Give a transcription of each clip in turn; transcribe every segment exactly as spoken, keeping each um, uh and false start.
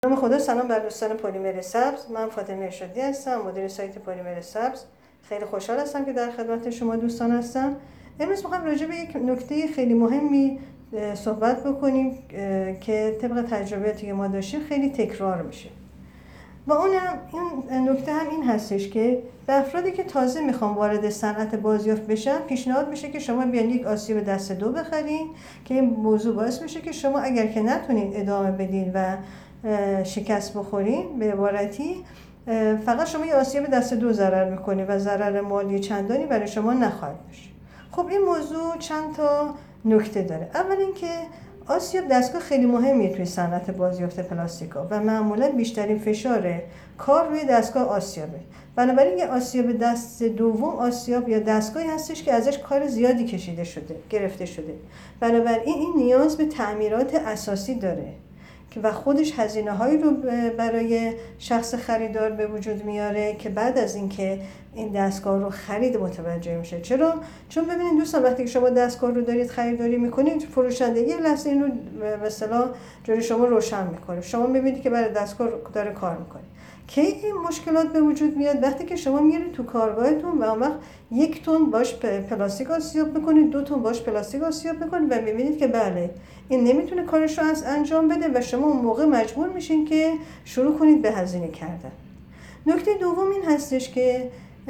نام خدا. سلام بر دوستان پلیمر سبز. من فاطمه ارشادی هستم، مدیر سایت پلیمر سبز. خیلی خوشحال هستم که در خدمت شما دوستان هستم. امروز میخوایم راجع به یک نکته خیلی مهمی صحبت بکنیم که طبق تجربیاتی که ما داشتیم خیلی تکرار میشه و اونم این نکته هم این هستش که به افرادی که تازه میخوان وارد صنعت بازیافت بشن پیشنهاد میشه که شما بیان یک آسیاب دست دو بخرین که این موضوع باعث میشه که شما اگر که نتونید ادامه بدین و شکست بخورین به عبارتی فقط شما یه آسیاب دست دو ضرر میکنید و ضرر مالی چندانی برای شما نخواهد داشت. خب این موضوع چند تا نکته داره. اول اینکه آسیاب دستگاه خیلی مهمیه توی صنعت بازیافت پلاستیکا و معمولا بیشترین فشار کار روی دستگاه آسیابه. بنابراین یه آسیاب دست دوم آسیاب یا دستگاهی هستش که ازش کار زیادی کشیده شده، گرفته شده. بنابراین این نیاز به تعمیرات اساسی داره و خودش هزینه هایی رو برای شخص خریدار به وجود میاره که بعد از اینکه این دستگاه رو خرید متوجه میشه. چرا؟ چون ببینید دوستان وقتی که شما دستگاه رو دارید خریداری میکنید فروشنده یه لحظه این رو به اصطلاح جلوی شما روشن میکنه. شما میبینید که برای دستگاه داره کار میکنه. کی این مشکلات به وجود میاد؟ وقتی که شما میرید تو کارگاهتون و اون وقت یک تن باش پلاستیک آسیاب میکنید، دو تن باش پلاستیک آسیاب میکنید و میبینید که بله این نمیتونه کارش رو انجام بده و شما اون موقع مجبور میشین که شروع کنید به هزینه کردن. نکته دوم این هستش که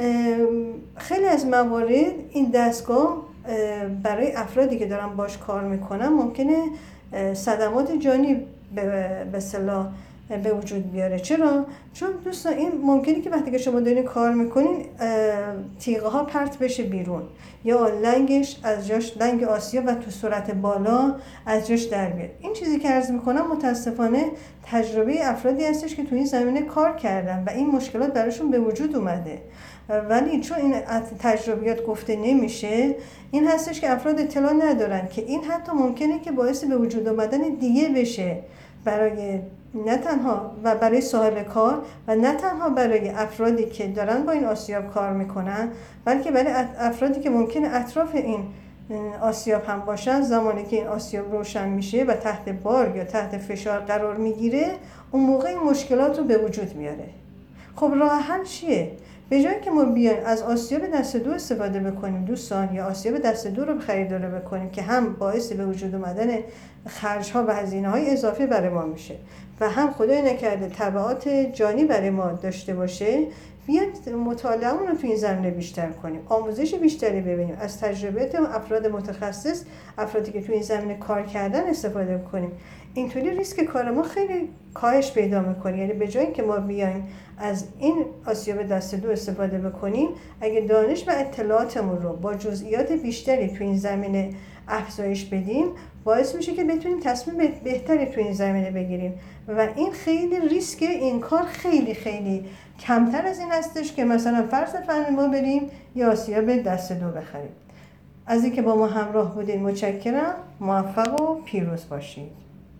خیلی از موارد این دستگاه برای افرادی که دارن باش کار میکنن ممکنه صدمات جانی به اصطلاح به وجود بیاره. چرا؟ چون دوستان این ممکنه که وقتی که شما دارین کار میکنین تیغه ها پرت بشه بیرون یا لنگش از جاش، لنگ آسیاب و تو صورت بالا از جاش در بیاد. این چیزی که عرض میکنم متاسفانه تجربه افرادی هستش که تو این زمینه کار کردن و این مشکلات براشون به وجود اومده، ولی چون این تجربیات گفته نمیشه این هستش که افراد اطلاع ندارن که این حتی ممکنه که باعث به وجود آمدن دیگه بشه برای نه تنها و برای صاحب کار و نه تنها برای افرادی که دارن با این آسیاب کار میکنن، بلکه برای افرادی که ممکنه اطراف این آسیاب هم باشن. زمانی که این آسیاب روشن میشه و تحت بار یا تحت فشار قرار میگیره اون موقع این مشکلات رو به وجود میاره. خب راه حل چیه؟ به جای که ما بیایم از آسیاب دست دو استفاده بکنیم دوستان یا آسیاب دست دو رو خریداری بکنیم که هم باعث به وجود اومدن خرج ها و هزینه های اضافی برای ما میشه و هم خدای نکرده تبعات جانی برای ما داشته باشه، بیاید مطالعه‌مون رو تو این زمینه بیشتر کنیم، آموزش بیشتری ببینیم، از تجربیات افراد متخصص، افرادی که تو این زمینه کار کردن استفاده کنیم. اینطوری ریسک کار ما خیلی کاهش پیدا میکنه. یعنی به جای که ما بیایم از این آسیاب دست دو استفاده بکنیم، اگه دانش و اطلاعاتمون رو با جزئیات بیشتری تو این زمینه افزایش بدیم باعث میشه که بتونیم تصمیم بهتری تو این زمینه بگیریم و این خیلی ریسک این کار خیلی خیلی کمتر از این هستش که مثلا فرض فن ما بریم یا آسیاب دست دو بخریم. از اینکه با ما همراه بودین متشکرم. موفق و پیروز باشید.